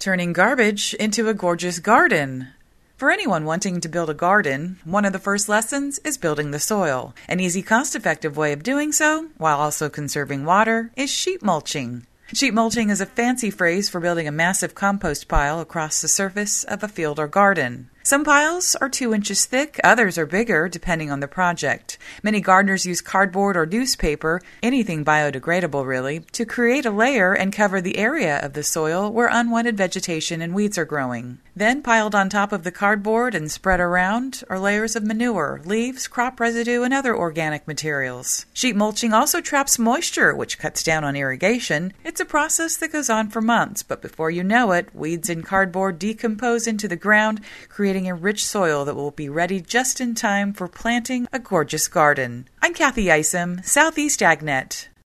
Turning garbage into a gorgeous garden. For anyone wanting to build a garden, one of the first lessons is building the soil. An easy, cost-effective way of doing so, while also conserving water, is sheet mulching. Sheet mulching is a fancy phrase for building a massive compost pile across the surface of a field or garden. Some piles are 2 inches thick, others are bigger, depending on the project. Many gardeners use cardboard or newspaper, anything biodegradable really, to create a layer and cover the area of the soil where unwanted vegetation and weeds are growing. Then, piled on top of the cardboard and spread around are layers of manure, leaves, crop residue, and other organic materials. Sheet mulching also traps moisture, which cuts down on irrigation. It's a process that goes on for months, but before you know it, weeds in cardboard decompose into the ground, creating a rich soil that will be ready just in time for planting a gorgeous garden. I'm Kathy Isom, Southeast AgNet.